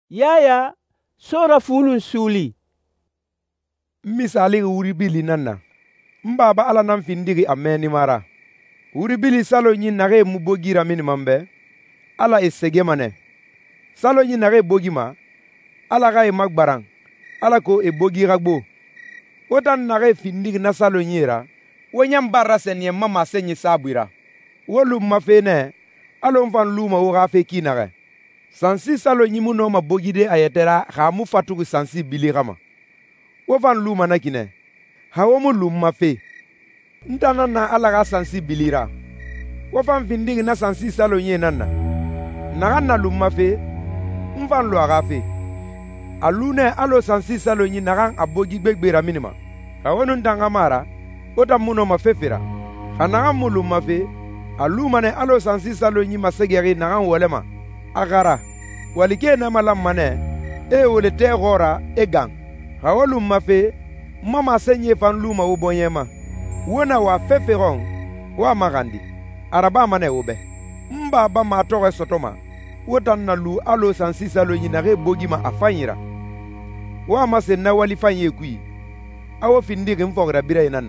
Yaya sora fulun suli. Misali wuri bili nanna. Mbaba ala nan findigi ameni mara. Wuri bili salo nyi nage mu bogira mini mambe. Ala esege mane. Salo nyi nage bogima. Ala ga magbarang. Ala ko e bogira gbo. Wotan nage findigi na salo nyira. Wonyam barra senye mama senye sabwira. Wolu mafene. Alo mfan luma woga fe kinare. Sansi salo nyimu no ma bogide ayetera hamu fatugu sansi bili gama. Wofan luma na kine. Hawomu luma fe. Ntana na alaga sansi bilira. Wofan findigi na sansi salo nye nana. Nagan na luma fe. Mfan lo aga fe. Alune alo sansi salo nye nagan abogi begbera minima. Hawonu ntanga mara. Ota muno ma fefera. Hanagan mu luma fe. Alumane alo sansi salo nye masegeri nagan wolema. Agara. Walike na malam mane. E wole te gora e gang. Hawolu mafe. Mama senye fan luma ubonyema. Wona wa feferon. Wa magandi. Araba mane ube. Mbaba matoge sotoma. Wotan na lu alo sansi salo nyinare bogima afanyira. Wa mase na wali fanye kui. Awo findigi mfogra bira inana.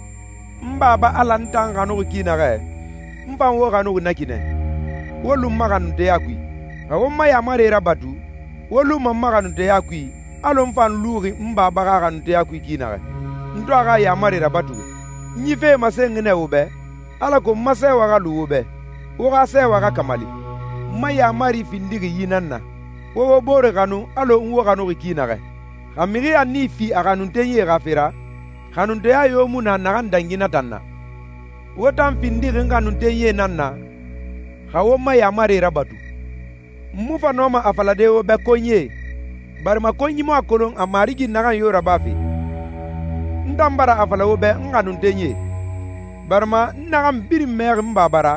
Mbaba ala ntanga nuku kinare. Mpan woga nuku nakine. Wolu maganu te yakui. Awo maya marera batu. Wolu maganu te yakui. Alo mfan luri mbaba gaganu te yakui kinare. Nto aga ya marera batu. Nyife masengene ube. Ala ko mase waga lu ube. Woga se waga kamali. Maya mari findigi yinanna. Wogo bore ganu alo nwoga nuku kinare. Amiri anifi aganu tenye gafira. Ganu te ayo muna nagan dangina tanna. Wotan findigi nganu tenye nanna. Hawo maya marera batu. Mufa noma afalade obe konye. Barma konyi mo akolon amarigi nagan yora bafi. Ndambara afala obe nganu tenye. Barma nagan biri mer mbabara.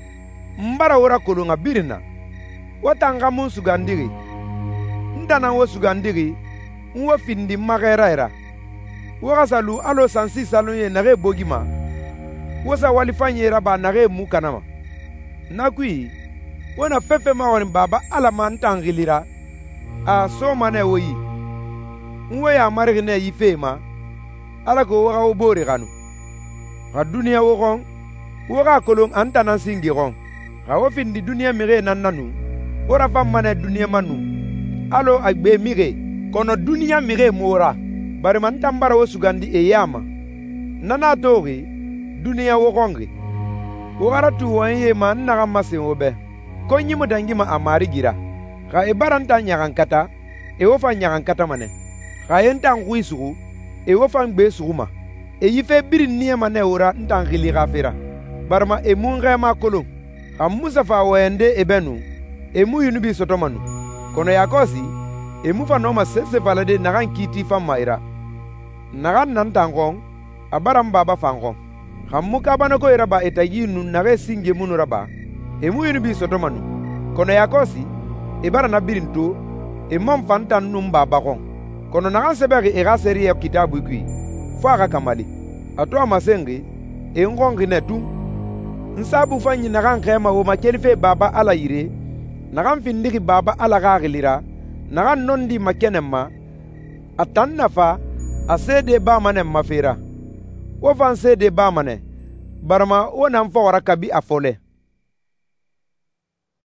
Mbara ora kolonga birina. Watanga mun sugandiri. Ndana wo sugandiri. Nwo findi magera era. Woga salu alo sansi salonye nage bogima. Wosa walifanye raba nage mukanama. Nakui. Wona fefe mawani baba ala man tangilira. A so mane woyi. Nwe ya marigine yifema. Ala ko woga obore ganu. Ha dunia wogong. Woga kolong antana singi gong. Ha wofindi dunia mire nananu. Ora fam mane dunia manu. Alo agbe mire. Kono dunia mire mora. Bari man tambara wo sugandi e yama. Nana tori. Dunia wogongi. Wogara tu wanye man naga masin wobe. Konyi mo dangima amari gira. Ka e baranta nyagan kata. E wofa nyagan kata mane. Ka e ntang kui sugu. E wofa ngbe suguma. E yife biri niye mane ora ntang gili gafira. Barma e munga ma kolong. Ka musafa wende e benu. E mu yunubi sotomanu. Kono yakosi. E mufa noma sese falade nagan kiti fama ira. Nagan nantangong. Abaram baba fangong. Ka muka banako iraba etagi nun nage singe munu raba. E mu yunubi sotomanu. Kono yakosi. E bara na birinto. E mam fantan numba bakong. Kono nagan seberi e gaseri ya kitabu kui. Faka kamali. Ato amasengi. E ngongi netu. Nsabu fanyi nagan kema wo makelife baba ala yire. Nagan findigi baba ala gagilira. Nagan nondi makenema. Atan nafa. Asede ba mane mafira. Wofan sede ba mane. Barma wonam fawara kabi afole.